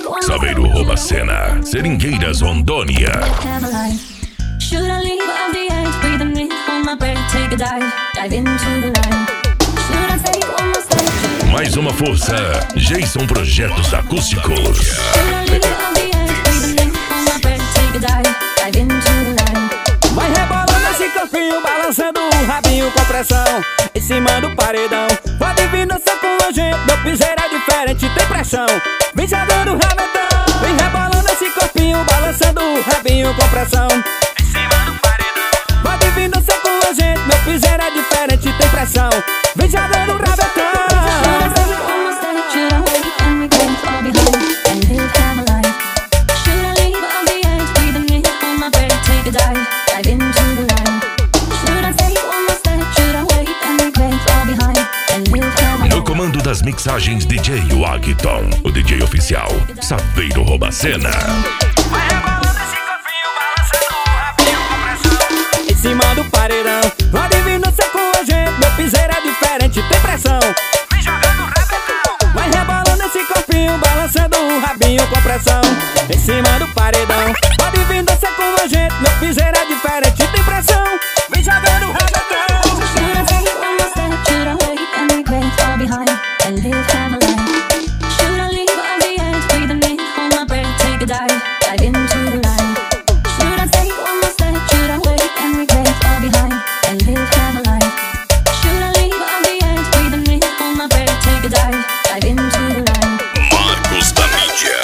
Saveiro rouba a cena. Seringueiras, Rondônia. Should I leave off the edge, breathe in, hold my breath, take a dive into the line. Should I take one more step? Mais uma força, Jason Projetos Acústicos. Should I leave off the edge, breathe in, hold my breath, take a dive into the line. Vai rebolando esse corpinho, balançando o rabinho com pressão em cima do paredão. Pode vir dançar com a gente, meu piseiro é diferente, tem pressão. Vem jogando o rabetão. Vem rebolando esse corpinho, balançando o rabinho com pressão em cima do paredão. Pode vir dançar com a gente, meu piseiro é diferente, tem pressão. Vem jogando o rabetão. Should I wait and regret all behind and live have a life? Should I leave on the edge, breathe in, hold my breath, take a dive into the line? Should I take one more step? Should I wait and regret all behind and live have a life? No comando das mixagens, DJ Wagton, o DJ oficial, Saveiro rouba a cena. Vai rebolando esse corpinho, balançando o rabinho com pressão em cima do paredão. Pode vir dançar com a gente, meu piseiro é diferente, tem pressão. Vem jogando o rabetão. Vai rebolando esse corpinho, balançando o rabinho com pressão em cima do paredão. Pode vir dançar com a gente, meu piseiro é diferente, tem pressão. Vem jogando o rabetão. Should I take one more step? Should I wait and regret all behind and live have a life? Should I leave on the edge, breathe in, hold my breath, take a dive into the line? Should I take one more step? Should I wait and regret all behind and live have a life? Should I leave on the edge, breathe in, hold my breath, take a dive into the line? Marcos da Mídia.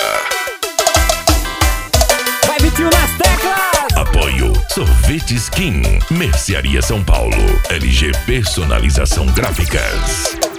Vai 21 nas teclas. Apoio Sorvete Skin, Mercearia São Paulo, LG Personalização Gráficas.